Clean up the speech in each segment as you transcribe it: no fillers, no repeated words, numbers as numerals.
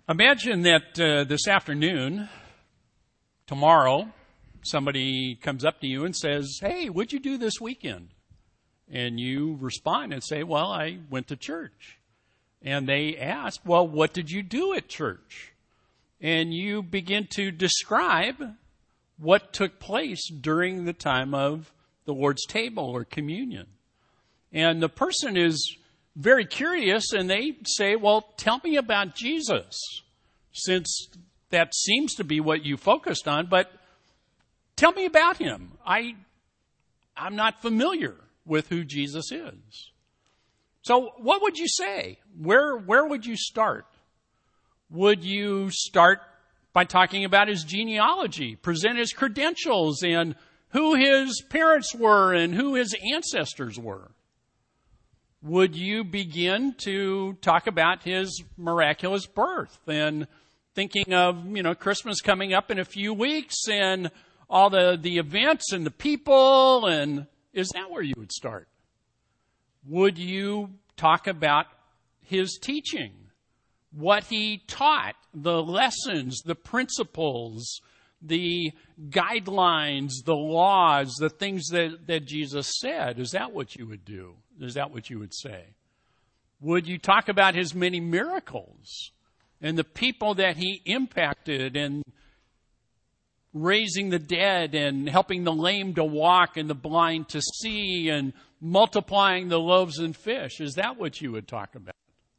Imagine that this afternoon, tomorrow, somebody comes up to you and says, "Hey, what'd you do this weekend?" And you respond and say, "Well, I went to church." And they ask, "Well, what did you do at church?" And you begin to describe what took place during the time of the Lord's table or communion. And the person is very curious, and they say, "Well, tell me about Jesus," since that seems to be what you focused on, but tell me about him. I'm not familiar with who Jesus is. So what would you say? Where would you start? Would you start by talking about his genealogy, present his credentials, and who his parents were and who his ancestors were? Would you begin to talk about his miraculous birth and thinking of, Christmas coming up in a few weeks and all the events and the people, and is that where you would start? Would you talk about his teaching, what he taught, the lessons, the principles, the guidelines, the laws, the things that Jesus said? Is that what you would do? Is that what you would say? Would you talk about his many miracles and the people that he impacted and raising the dead and helping the lame to walk and the blind to see and multiplying the loaves and fish? Is that what you would talk about?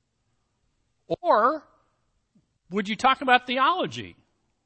Or would you talk about theology?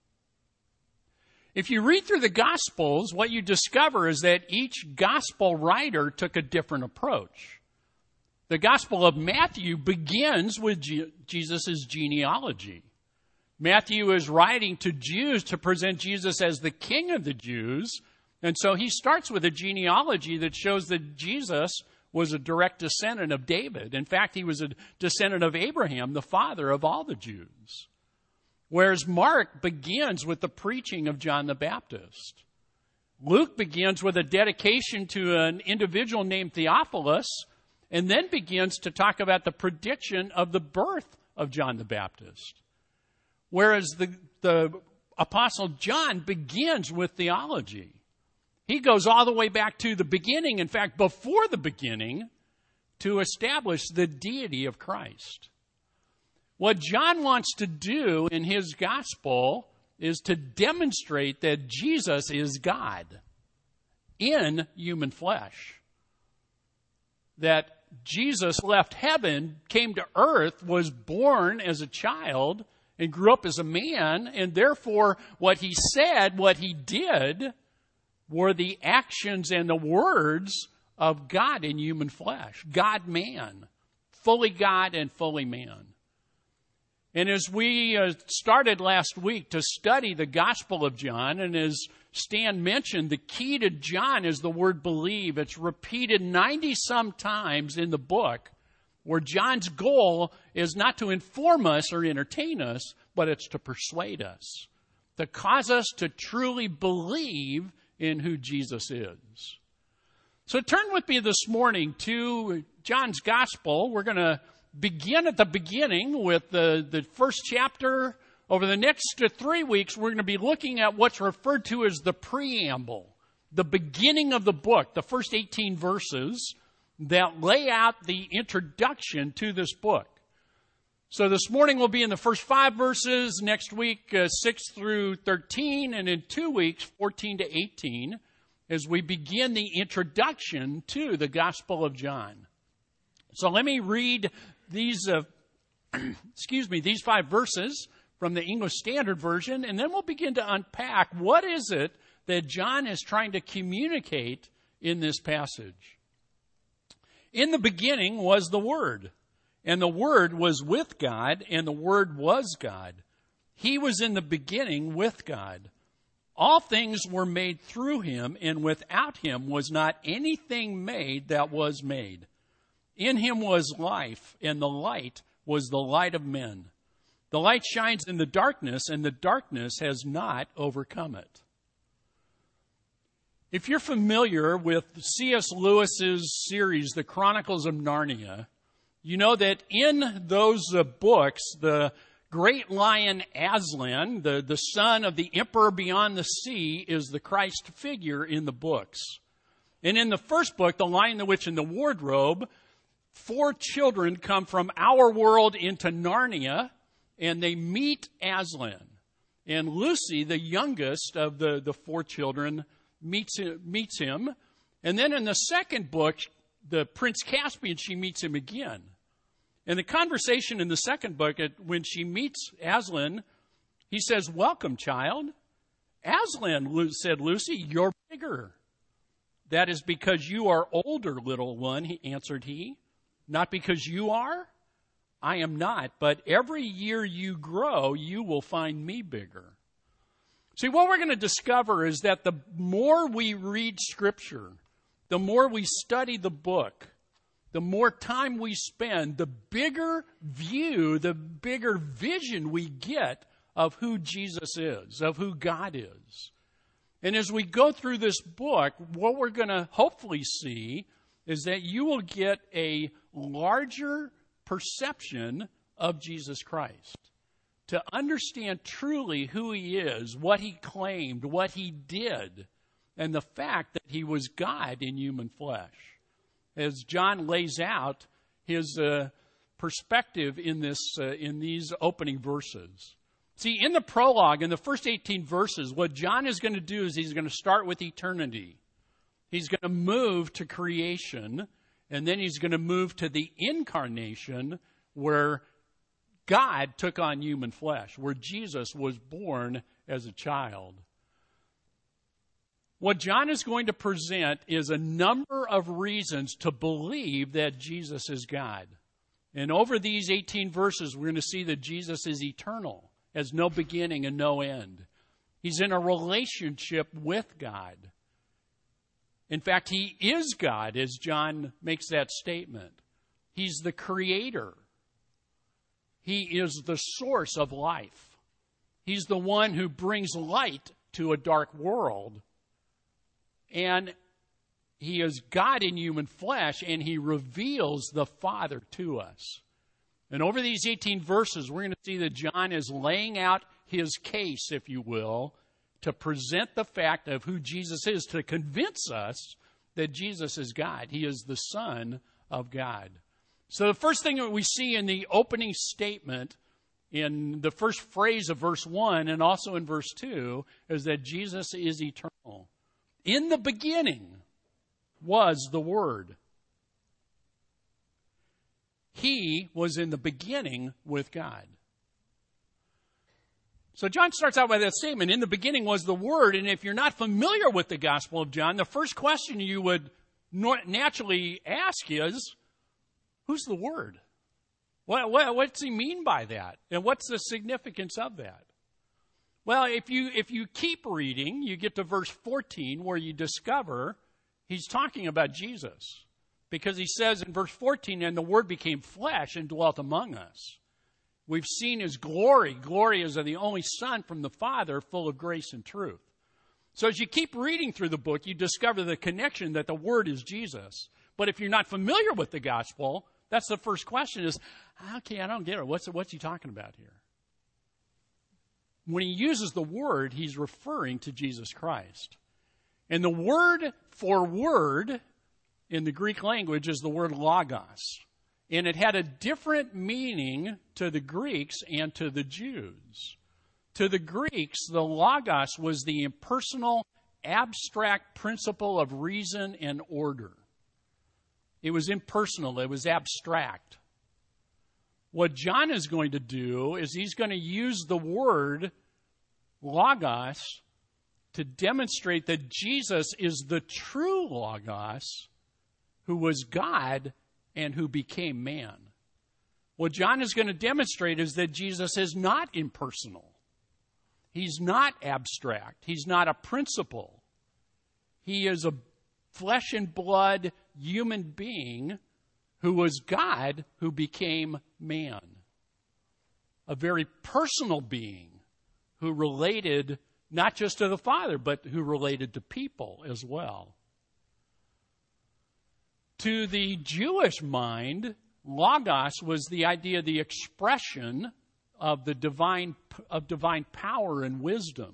If you read through the Gospels, what you discover is that each Gospel writer took a different approach. The Gospel of Matthew begins with Jesus' genealogy. Matthew is writing to Jews to present Jesus as the King of the Jews, and so he starts with a genealogy that shows that Jesus was a direct descendant of David. In fact, he was a descendant of Abraham, the father of all the Jews. Whereas Mark begins with the preaching of John the Baptist. Luke begins with a dedication to an individual named Theophilus, and then begins to talk about the prediction of the birth of John the Baptist. Whereas the Apostle John begins with theology. He goes all the way back to the beginning, in fact, before the beginning, to establish the deity of Christ. What John wants to do in his gospel is to demonstrate that Jesus is God in human flesh. That Jesus left heaven, came to earth, was born as a child, and grew up as a man, and therefore what he said, what he did, were the actions and the words of God in human flesh. God-man. Fully God and fully man. And as we started last week to study the Gospel of John, and as Stan mentioned, the key to John is the word believe. It's repeated 90-some times in the book, where John's goal is not to inform us or entertain us, but it's to persuade us, to cause us to truly believe in who Jesus is. So turn with me this morning to John's Gospel. We're going to begin at the beginning with the first chapter. Over the next 3 weeks, we're going to be looking at what's referred to as the preamble, the beginning of the book, the first 18 verses that lay out the introduction to this book. So this morning we'll be in the first 5 verses, next week 6 through 13, and in 2 weeks 14 to 18, as we begin the introduction to the Gospel of John. So let me read these, these 5 verses from the English Standard Version, and then we'll begin to unpack what is it that John is trying to communicate in this passage. In the beginning was the Word, and the Word was with God, and the Word was God. He was in the beginning with God. All things were made through him, and without him was not anything made that was made. In him was life, and the light was the light of men. The light shines in the darkness, and the darkness has not overcome it. If you're familiar with C.S. Lewis's series, The Chronicles of Narnia, you know that in those books, the great lion Aslan, the son of the emperor beyond the sea, is the Christ figure in the books. And in the first book, The Lion, the Witch, and the Wardrobe, 4 children come from our world into Narnia, and they meet Aslan. And Lucy, the youngest of the 4 children, meets him. And then in the second book, the Prince Caspian, she meets him again. And the conversation in the second book, when she meets Aslan, he says, "Welcome, child." "Aslan," said Lucy, "you're bigger." "That is because you are older, little one," answered he. "Not because you are? I am not, but every year you grow, you will find me bigger." See, what we're going to discover is that the more we read Scripture, the more we study the book, the more time we spend, the bigger view, the bigger vision we get of who Jesus is, of who God is. And as we go through this book, what we're going to hopefully see is that you will get a larger perception of Jesus Christ. To understand truly who he is, what he claimed, what he did, and the fact that he was God in human flesh. As John lays out his perspective in these opening verses. See, in the prologue, in the first 18 verses, what John is going to do is he's going to start with eternity. He's going to move to creation, and then he's going to move to the incarnation, where God took on human flesh, where Jesus was born as a child. What John is going to present is a number of reasons to believe that Jesus is God. And over these 18 verses, we're going to see that Jesus is eternal, has no beginning and no end. He's in a relationship with God. In fact, he is God, as John makes that statement. He's the creator. He is the source of life. He's the one who brings light to a dark world. And he is God in human flesh, and he reveals the Father to us. And over these 18 verses, we're going to see that John is laying out his case, if you will, to present the fact of who Jesus is, to convince us that Jesus is God. He is the Son of God. So the first thing that we see in the opening statement, in the first phrase of verse 1 and also in verse 2, is that Jesus is eternal. In the beginning was the Word. He was in the beginning with God. So John starts out by that statement, in the beginning was the Word, and if you're not familiar with the Gospel of John, the first question you would naturally ask is, who's the Word? What's he mean by that? And what's the significance of that? Well, if you keep reading, you get to verse 14 where you discover he's talking about Jesus. Because he says in verse 14, and the Word became flesh and dwelt among us. We've seen his glory. Glory is of the only Son from the Father, full of grace and truth. So as you keep reading through the book, you discover the connection that the Word is Jesus. But if you're not familiar with the gospel, that's the first question is, okay, I don't get it. What's he talking about here? When he uses the word, he's referring to Jesus Christ. And the word for word in the Greek language is the word logos. And it had a different meaning to the Greeks and to the Jews. To the Greeks, the logos was the impersonal, abstract principle of reason and order. It was impersonal. It was abstract. What John is going to do is he's going to use the word logos to demonstrate that Jesus is the true logos who was God and who became man. What John is going to demonstrate is that Jesus is not impersonal. He's not abstract. He's not a principle. He is a flesh and blood human being who was God who became man. A very personal being who related not just to the Father, but who related to people as well. To the Jewish mind, logos was the idea, the expression of divine power and wisdom.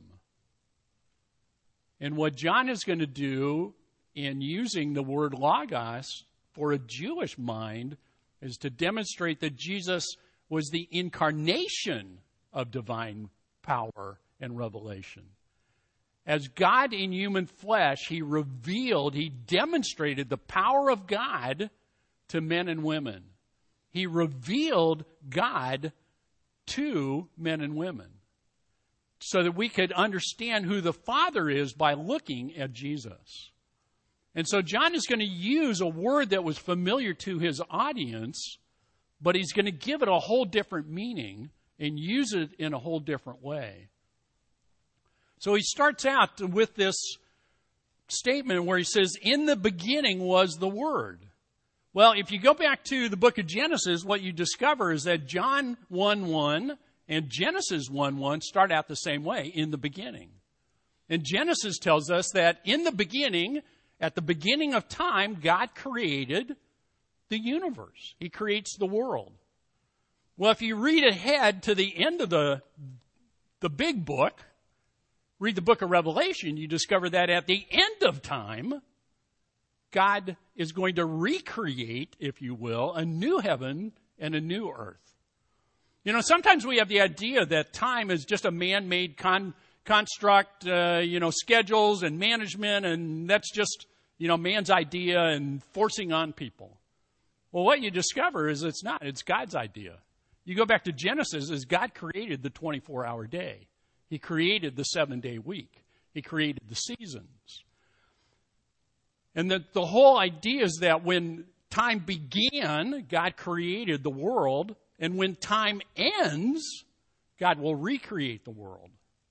And what John is going to do in using the word logos for a Jewish mind is to demonstrate that Jesus was the incarnation of divine power and revelation. As God in human flesh, he demonstrated the power of God to men and women. He revealed God to men and women so that we could understand who the Father is by looking at Jesus. And so John is going to use a word that was familiar to his audience, but he's going to give it a whole different meaning and use it in a whole different way. So he starts out with this statement where he says, in the beginning was the Word. Well, if you go back to the book of Genesis, what you discover is that John 1:1 and Genesis 1:1 start out the same way, in the beginning. And Genesis tells us that in the beginning, at the beginning of time, God created the universe. He creates the world. Well, if you read ahead to the end of the big book, read the book of Revelation, you discover that at the end of time, God is going to recreate, if you will, a new heaven and a new earth. You know, sometimes we have the idea that time is just a man-made construct, schedules and management, and that's just, man's idea and forcing on people. Well, what you discover is it's not. It's God's idea. You go back to Genesis, as God created the 24-hour day. He created the 7-day week. He created the seasons. And the whole idea is that when time began, God created the world. And when time ends, God will recreate the world.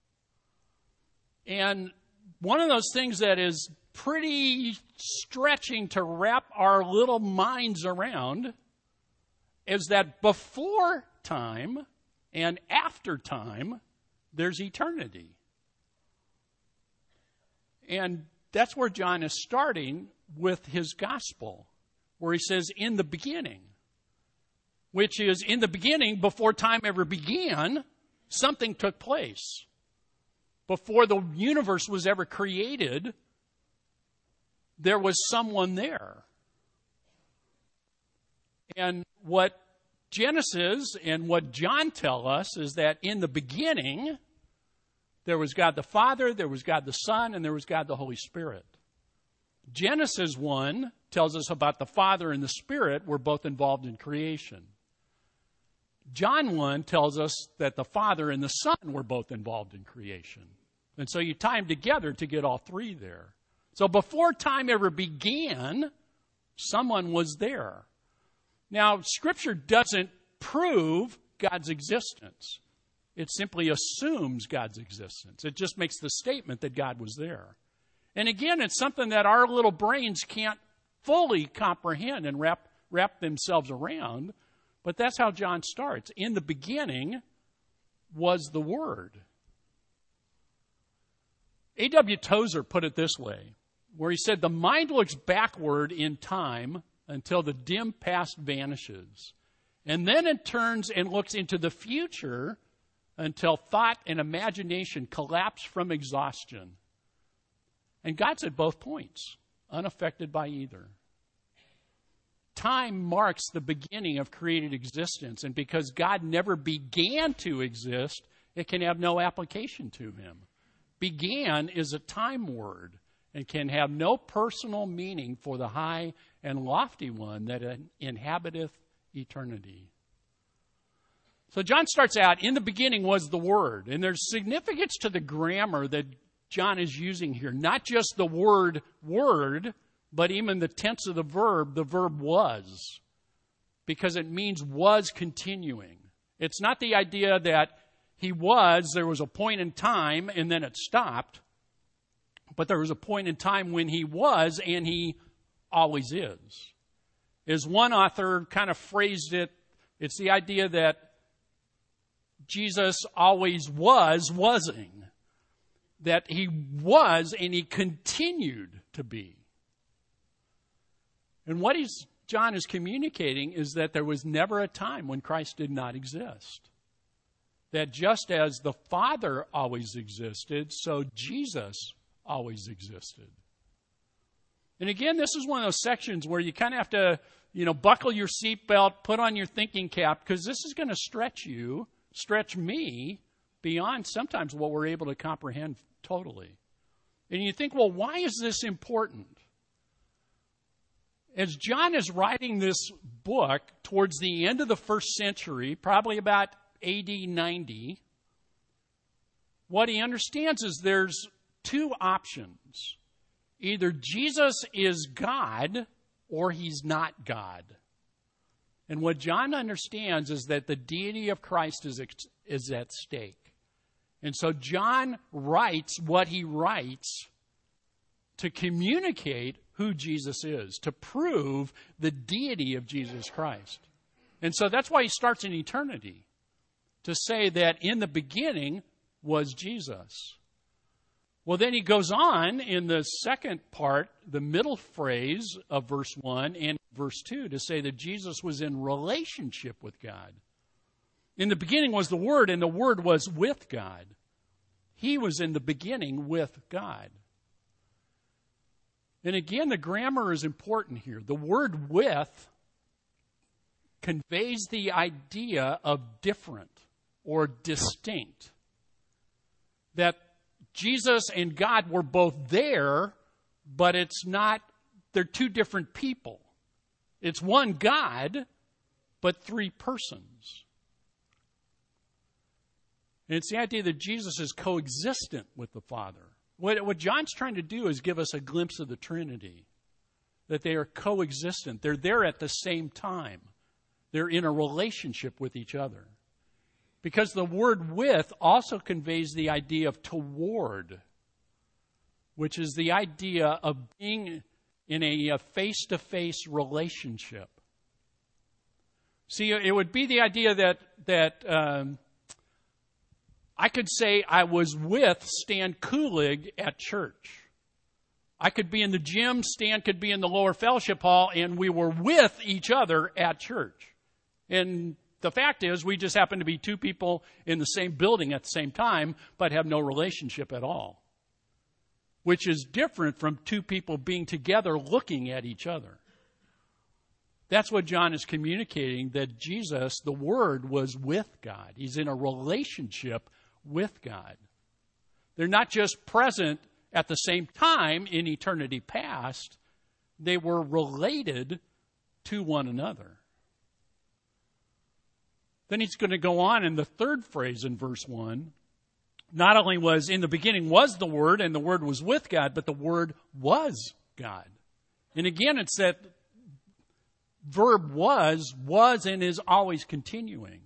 And one of those things that is pretty stretching to wrap our little minds around is that before time and after time, there's eternity. And that's where John is starting with his gospel, where he says, in the beginning, which is in the beginning, before time ever began, something took place. Before the universe was ever created, there was someone there. And what Genesis and what John tell us is that in the beginning, there was God the Father, there was God the Son, and there was God the Holy Spirit. Genesis 1 tells us about the Father and the Spirit were both involved in creation. John 1 tells us that the Father and the Son were both involved in creation. And so you tie them together to get all three there. So before time ever began, someone was there. Now, Scripture doesn't prove God's existence. It simply assumes God's existence. It just makes the statement that God was there. And again, it's something that our little brains can't fully comprehend and wrap themselves around. But that's how John starts. In the beginning was the Word. A.W. Tozer put it this way, where he said, the mind looks backward in time until the dim past vanishes. And then it turns and looks into the future until thought and imagination collapse from exhaustion. And God's at both points, unaffected by either. Time marks the beginning of created existence, and because God never began to exist, it can have no application to him. Began is a time word and can have no personal meaning for the high and lofty one that inhabiteth eternity. So John starts out, in the beginning was the Word. And there's significance to the grammar that John is using here. Not just the word, but even the tense of the verb was. Because it means was continuing. It's not the idea that there was a point in time and then it stopped. But there was a point in time when he was and he always is. As one author kind of phrased it, it's the idea that Jesus always wasing. That he was and he continued to be. And what John is communicating is that there was never a time when Christ did not exist. that just as the Father always existed, so Jesus always existed. And again, this is one of those sections where you kind of have to, buckle your seatbelt, put on your thinking cap, because this is going to stretch me beyond sometimes what we're able to comprehend totally. And you think, well, why is this important? As John is writing this book towards the end of the first century, probably about AD 90, what he understands is there's two options. Either Jesus is God or he's not God. And what John understands is that the deity of Christ is at stake. And so John writes what he writes to communicate who Jesus is, to prove the deity of Jesus Christ. And so that's why he starts in eternity, to say that in the beginning was Jesus. Well, then he goes on in the second part, the middle phrase of verse 1 and verse 2, to say that Jesus was in relationship with God. In the beginning was the Word, and the Word was with God. He was in the beginning with God. And again, the grammar is important here. The word with conveys the idea of different or distinct. That Jesus and God were both there, but they're two different people. It's one God, but three persons. And it's the idea that Jesus is coexistent with the Father. What John's trying to do is give us a glimpse of the Trinity, that they are coexistent. They're there at the same time. They're in a relationship with each other. Because the word with also conveys the idea of toward, which is the idea of being in a face-to-face relationship. See, it would be the idea that I could say I was with Stan Kulig at church. I could be in the gym, Stan could be in the lower fellowship hall, and we were with each other at church. And the fact is, we just happen to be two people in the same building at the same time, but have no relationship at all. Which is different from two people being together looking at each other. That's what John is communicating, that Jesus, the Word, was with God. He's in a relationship with God. They're not just present at the same time in eternity past. They were related to one another. Then he's going to go on in the third phrase in verse 1. Not only was in the beginning was the Word, and the Word was with God, but the Word was God. And again, it's that verb was and is always continuing.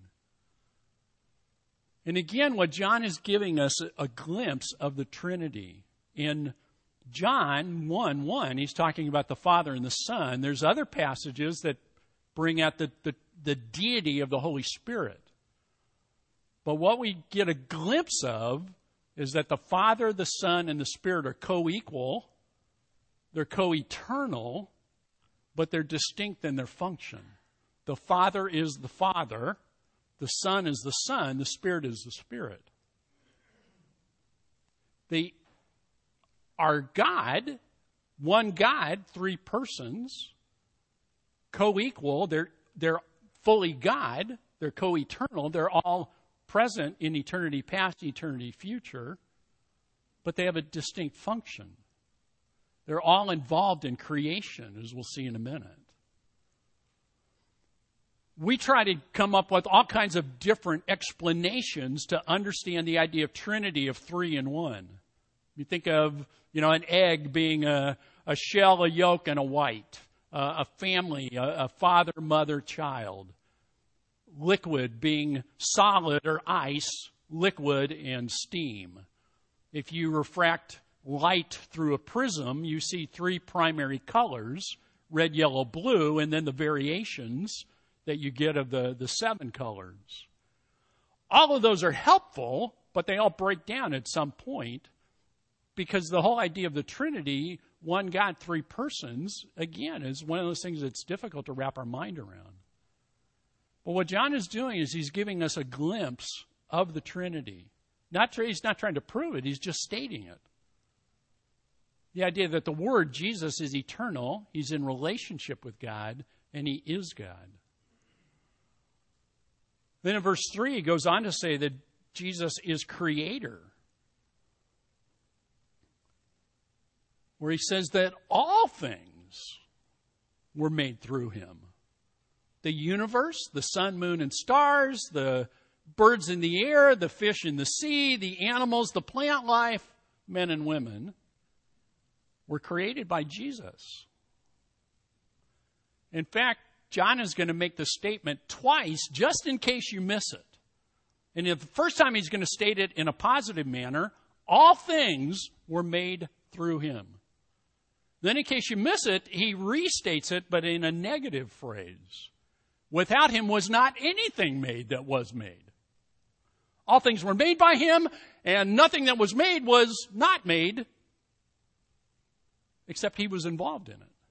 And again, what John is giving us a glimpse of the Trinity. In John 1:1, he's talking about the Father and the Son. There's other passages that bring out the deity of the Holy Spirit. But what we get a glimpse of is that the Father, the Son, and the Spirit are co-equal. They're co-eternal, but they're distinct in their function. The Father is the Father. The Son is the Son. The Spirit is the Spirit. They are God, one God, three persons, co-equal. They're fully God. They're co-eternal. They're all present in eternity past, eternity future, but they have a distinct function. They're all involved in creation, as we'll see in a minute. We try to come up with all kinds of different explanations to understand the idea of Trinity of three in one. You think of, an egg being a shell, a yolk, and a white. A family, a father, mother, child. Liquid being solid or ice, liquid, and steam. If you refract light through a prism, you see three primary colors, red, yellow, blue, and then the variations that you get of the seven colors. All of those are helpful, but they all break down at some point, because the whole idea of the Trinity, one God, three persons, again, is one of those things that's difficult to wrap our mind around. But what John is doing is he's giving us a glimpse of the Trinity. He's not trying to prove it, he's just stating it. The idea that the Word, Jesus, is eternal, he's in relationship with God, and he is God. Then in verse 3, he goes on to say that Jesus is creator, where he says that all things were made through him. The universe, the sun, moon, and stars, the birds in the air, the fish in the sea, the animals, the plant life, men and women, were created by Jesus. In fact, John is going to make the statement twice just in case you miss it. And the first time he's going to state it in a positive manner, all things were made through him. Then in case you miss it, he restates it, but in a negative phrase. Without him was not anything made that was made. All things were made by him, and nothing that was made was not made, except he was involved in it.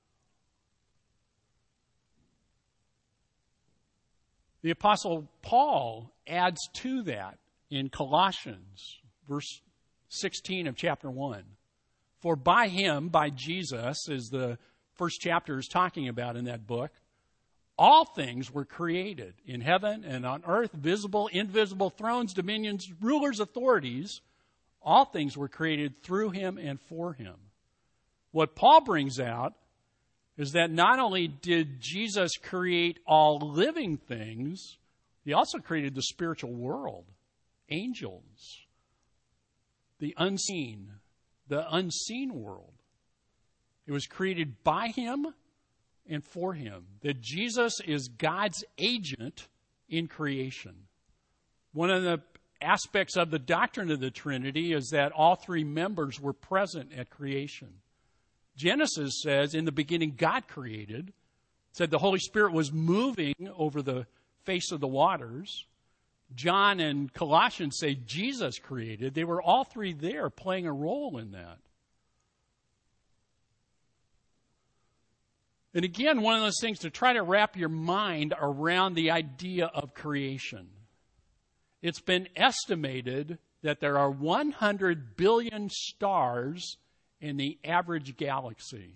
The Apostle Paul adds to that in Colossians, verse 16 of chapter 1. For by him, by Jesus, as the first chapter is talking about in that book, all things were created in heaven and on earth, visible, invisible, thrones, dominions, rulers, authorities. All things were created through him and for him. What Paul brings out is that not only did Jesus create all living things, he also created the spiritual world, angels, the unseen world. It was created by him and for him. That Jesus is God's agent in creation. One of the aspects of the doctrine of the Trinity is that all three members were present at creation. Genesis says, in the beginning God created. It said the Holy Spirit was moving over the face of the waters. John and Colossians say Jesus created. They were all three there playing a role in that. And again, one of those things to try to wrap your mind around the idea of creation. It's been estimated that there are 100 billion stars in the average galaxy.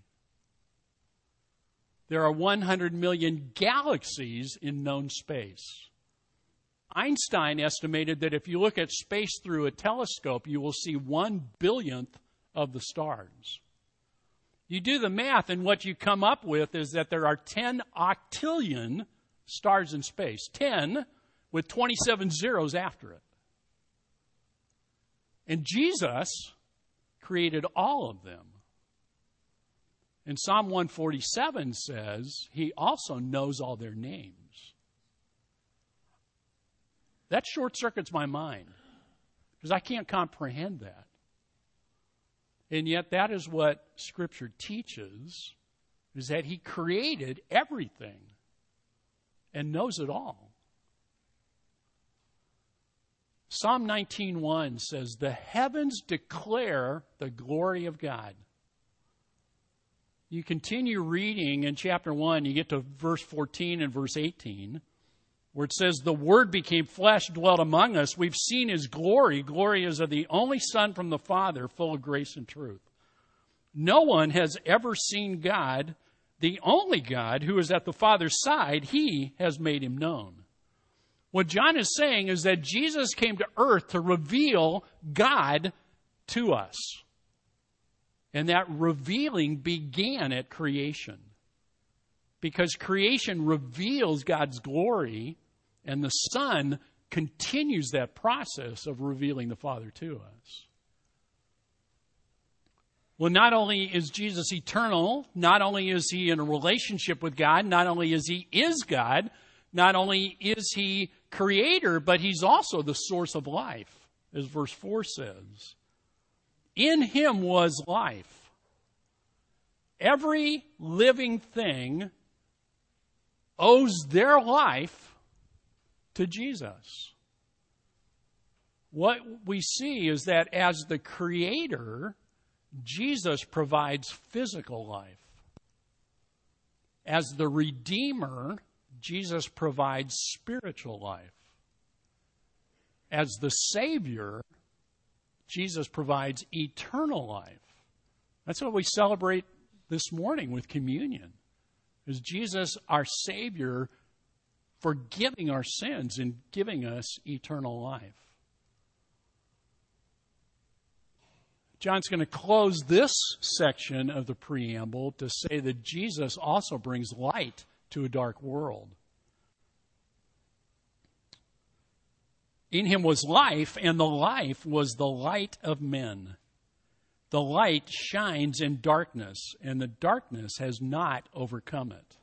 There are 100 million galaxies in known space. Einstein estimated that if you look at space through a telescope, you will see 1/billionth of the stars. You do the math, and what you come up with is that there are 10 octillion stars in space. 10 with 27 zeros after it. And Jesus created all of them. And Psalm 147 says he also knows all their names. That short circuits my mind because I can't comprehend that. And yet that is what Scripture teaches, is that he created everything and knows it all. Psalm 19:1 says, the heavens declare the glory of God. You continue reading in chapter 1, you get to verse 14 and verse 18, where it says, the Word became flesh, dwelt among us. We've seen his glory. Glory is of the only Son from the Father, full of grace and truth. No one has ever seen God, the only God who is at the Father's side. He has made him known. What John is saying is that Jesus came to earth to reveal God to us. And that revealing began at creation. Because creation reveals God's glory, and the Son continues that process of revealing the Father to us. Well, not only is Jesus eternal, not only is he in a relationship with God, not only is he God, not only is he creator, but he's also the source of life, as verse 4 says. In him was life. Every living thing owes their life to Jesus. What we see is that as the creator, Jesus provides physical life. As the redeemer, Jesus provides spiritual life. as the Savior, Jesus provides eternal life. That's what we celebrate this morning with communion, is Jesus, our Savior, forgiving our sins and giving us eternal life. John's going to close this section of the preamble to say that Jesus also brings light to a dark world. In him was life, and the life was the light of men. The light shines in darkness, and the darkness has not overcome it.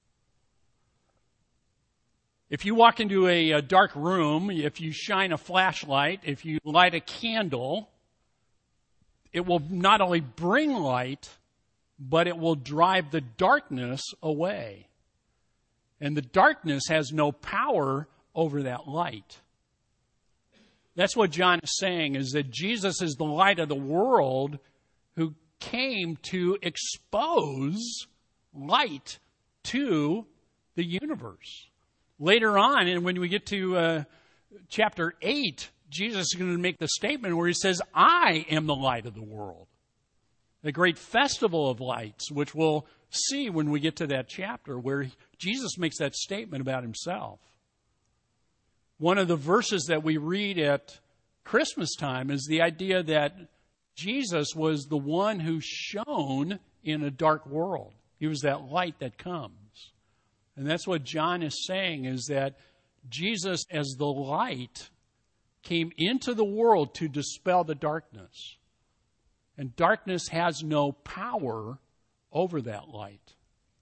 If you walk into a dark room, if you shine a flashlight, if you light a candle, it will not only bring light, but it will drive the darkness away. And the darkness has no power over that light. That's what John is saying, is that Jesus is the light of the world who came to expose light to the universe. Later on, and when we get to chapter 8, Jesus is going to make the statement where he says, I am the light of the world. The great festival of lights, which we'll see when we get to that chapter where Jesus makes that statement about himself. One of the verses that we read at Christmas time is the idea that Jesus was the one who shone in a dark world. He was that light that comes. And that's what John is saying, is that Jesus, as the light, came into the world to dispel the darkness. And darkness has no power over that light.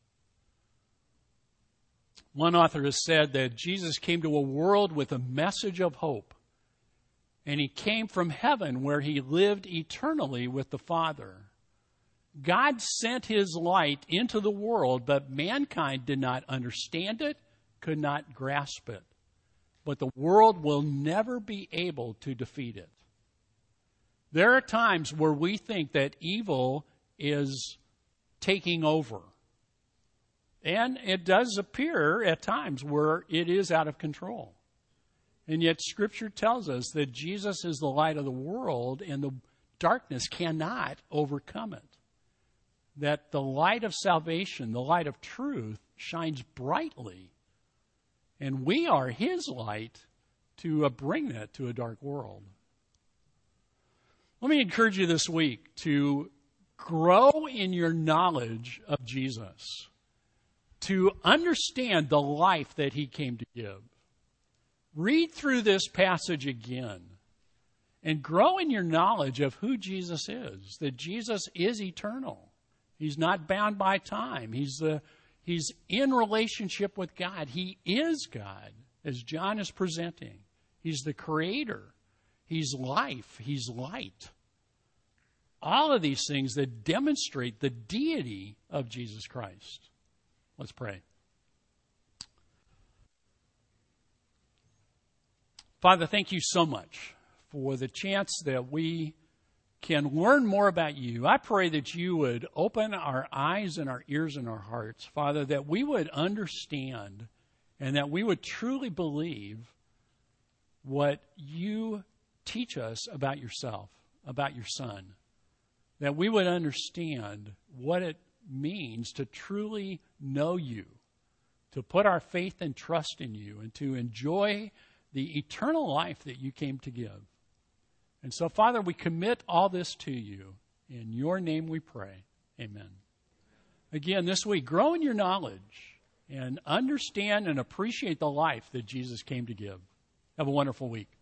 One author has said that Jesus came to a world with a message of hope. And he came from heaven where he lived eternally with the Father. God sent his light into the world, but mankind did not understand it, could not grasp it. But the world will never be able to defeat it. There are times where we think that evil is taking over. And it does appear at times where it is out of control. And yet Scripture tells us that Jesus is the light of the world and the darkness cannot overcome it. That the light of salvation, the light of truth, shines brightly. And we are his light to bring that to a dark world. Let me encourage you this week to grow in your knowledge of Jesus, to understand the life that he came to give. Read through this passage again and grow in your knowledge of who Jesus is, that Jesus is eternal. He's not bound by time. He's in relationship with God. He is God, as John is presenting. He's the creator. He's life. He's light. All of these things that demonstrate the deity of Jesus Christ. Let's pray. Father, thank you so much for the chance that we can learn more about you. I pray that you would open our eyes and our ears and our hearts, Father, that we would understand and that we would truly believe what you teach us about yourself, about your Son. That we would understand what it means to truly know you, to put our faith and trust in you, and to enjoy the eternal life that you came to give. And so, Father, we commit all this to you. In your name we pray. Amen. Again, this week, grow in your knowledge and understand and appreciate the life that Jesus came to give. Have a wonderful week.